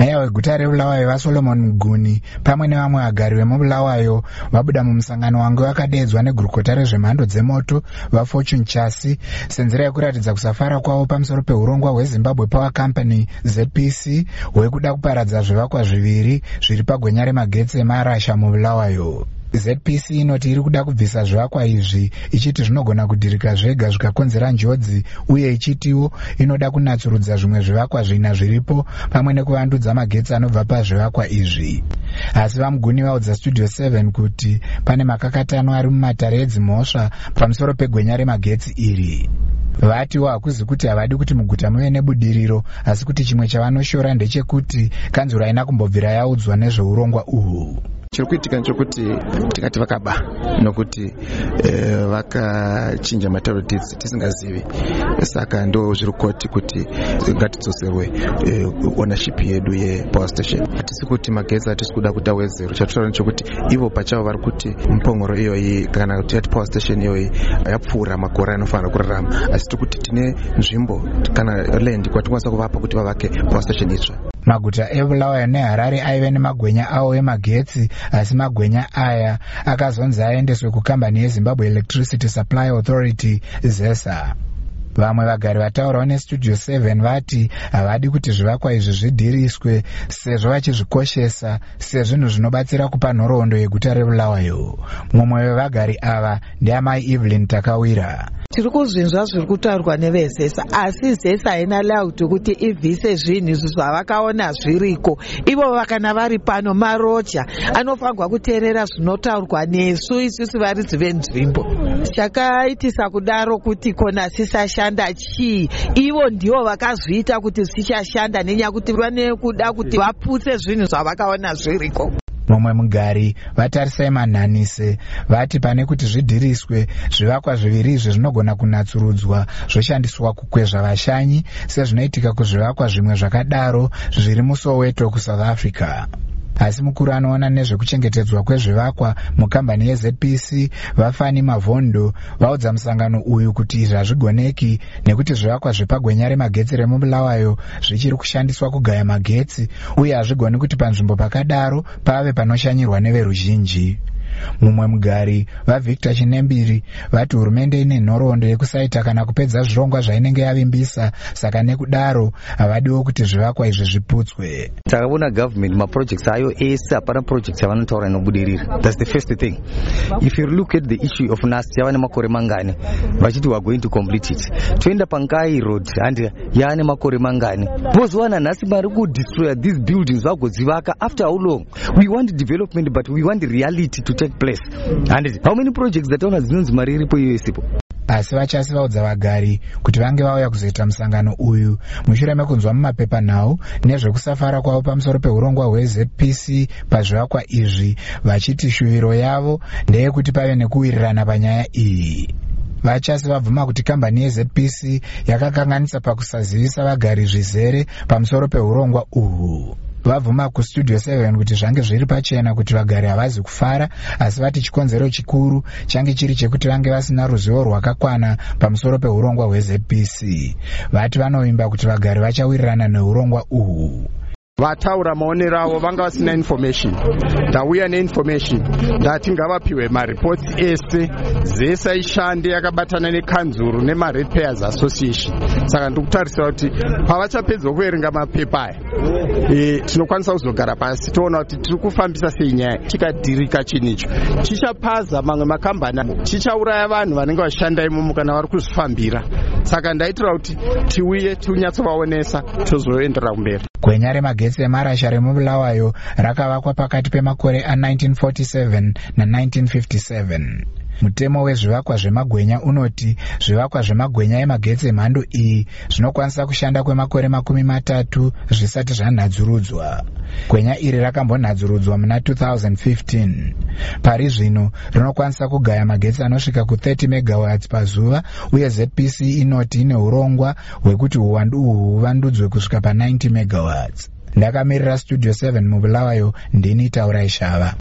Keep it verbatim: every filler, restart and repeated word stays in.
Meya weguta reBulawayo vaSolomon Muguni pamwe nevamwe vagari vemubulawayo vabuda mumusangano wange wakadedzwa negurukota rezvemhando dzemoto vaFortune Chasi senzira yekuratidza kusafara kwavo pamusoro peurongwa hweZimbabwe Power Company Z P C hwekuda kuparadza zvivakwa zviviri zviri pagwenya remagetsi emarasha mubulawayo. Z P C inoti iri kuda kubvisa zvivakwa izvi ichiti zvinogona kudhirika zvega zvikakonzera njodzi uye ichitiwo inoda kunatsurudza zvimwe zvivakwa zvina zviripo pamwe nekuvandudza magetsi anobva pazvivakwa izvi. Asi vaMuguni vaudza Studio seven kuti pane makakatano ari mumatare edzimhosva pamusoro pegwenya remagetsi iri. Vatiwo hakuzi kuti havadi kuti muguta muve nebudiriro, asi kuti chimwe chavanoshora ndechekuti kanzuro haina kumbobvira yaudzwa nezveurongwa uhwu. Chiri kuitika nchokuti tikati vakaba nokuti e, vakachinja matauro tisingazivi, saka ndo zviri koti kuti ngatidzoserwe e, ownership yedu yepower station. Hatisi kuti magetsi hatisi kuda kuda wezero, chatotaura nchokuti ivo pachavo vari kuti mpongoro iyoyi kana kuti yati power station iyoyi yapfuura makore anofanira kurarama, asi tiri kuti tine nzvimbo kana land kwatikwanisa kuvapa kuti vavake power station itsva. Maguta eBulawayo neHarare aive nemagwenya awo emagetsi, asi magwenya aya akazonzi aendeswe kukambani yeZimbabwe Electricity Supply Authority ZESA. Vamwe vagari vataurawo neStudio seven vati havadi kuti zvivakwa izvi zvidhiriswe sezvo vachizvikoshesa sezvinhu zvinobatsira kupa nhoroondo yeguta reBulawayo. Mumwe wevagari ava ndiamai Evelyn Takawira. Tiri kuzvinzwa zviri kutaurwa nevezesa, asi ZESA haina lauti kuti ibvise zvinhu izvi zvavakaona zviriko. Ivo vakana vari pano marocha anofanirwa kuteerera zvinotaurwa nesu isusu varidzi venzvimbo. Chakaitisa kudaro kuti kona sisashanda chii, ivo ndivo vakazviita kuti zvichashanda nenyaya kuti vane kuda kuti vaputse zvinhu zvavakaona zviriko. Mumwe mugari vatarisai manhanise vati pane kuti zvidhiriswe zvivakwa zviviri izvi zvinogona kunatsurudzwa zvoshandiswa kukwezva vashanyi sezvinoitika kuzvivakwa zvimwe zvakadaro zviri muSoweto kuSouth Africa. Asi mukuru anoona nezvekuchengetedzwa kwezvivakwa mukambani yeZ P C Vafani Mavhondo vaudza musangano uyu kuti izvi hazvigoneki nekuti zvivakwa zvepagwenya remagetsi remubulawayo zvichiri kushandiswa kugaya magetsi uye hazvigoni kuti panzvimbo pakadaro pave panoshanyirwa neveruzhinji. Mumwe mugari vaVictor Chinembiri vati hurumende ine nhoroondo yekusaita kana kupedza zvirongwa zvainenge yavimbisa, saka nekudaro havadiwo kuti zvivakwa izvi zviputswe. Takaona government maprojects ayo ese hapana projects yavanotaura inobudirira. That's the first thing. If you look at the issue of N A S yava nemakore mangani vachiti we are going to complete it. Toenda paNkai Road and yava nemakore mangani. Vozowana nhasi mari kudestroy these buildings vagodzivaka. After how long? We want development but we want the reality to take place. And how many projects that owners dzinonzi mari iripo iyo isipo? Asi vachasi vaudza vagari kuti vange vauya kuzoita musangano uyu mushure mekunzwa mumapepa nhau nezvekusafara kwavo pamusoro peurongwa hweZ P C pazvivakwa izvi, vachiti shuviro yavo ndeyekuti pave nekuwirirana panyaya iyi. Vachasi vabvuma kuti kambani yeZ P C yakakanganisa pakusazivisa vagari zvizere pamusoro peurongwa uhwu. Vabvuma kuStudio seven kuti zvange zviri pachena kuti vagari havazi kufara, asi vati chikonzero chikuru change chiri chekuti vange vasina ruzivo rwakakwana pamusoro peurongwa hweZ P C. Vati vanovimba kuti vagari vachawirirana neurongwa uhwu. Vataura maonero avo vanga vasina information. Ndauya neinformation ndati ngavapiwe mareports ese, ZESA ishande yakabatana nekanzuru nemaRatepayers Association. Saka ndikutarisira kuti pavachapedza kuverenga mapepa aya e, tinokwanisa kuzogara pasi toona kuti tiri kufambisa sei nyaya. Chikadhirika chinicho chichapaza mamwe makambani, chichauraya vanhu vanenge vashanda imomo kana vari kuzvifambira. Saka ndaitira kuti tiuye tiunyatsovaonesa tozoendera kumberi. Gwenya remagetsi emarasha remubulawayo rakavakwa pakati pemakore a1947 na1957. Mutemo wezvivakwa zvemagwenya unoti zvivakwa zvemagwenya emagetsi emhando iyi zvinokwanisa kushanda kwemakore makumi matatu zvisati zvanadzurudzwa. Gwenya iri rakambonadzurudzwa muna two thousand fifteen. Pari zvino rinokwanisa kugaya magetsi anosvika ku thirty megawatts pazuva uye Z P C inoti ine urongwa hwekuti uwandu uhwu huvandudzwe kusvika pa ninety megawatts. Ndakamirira Studio seven mubulawayo, ndini Taurai Shava.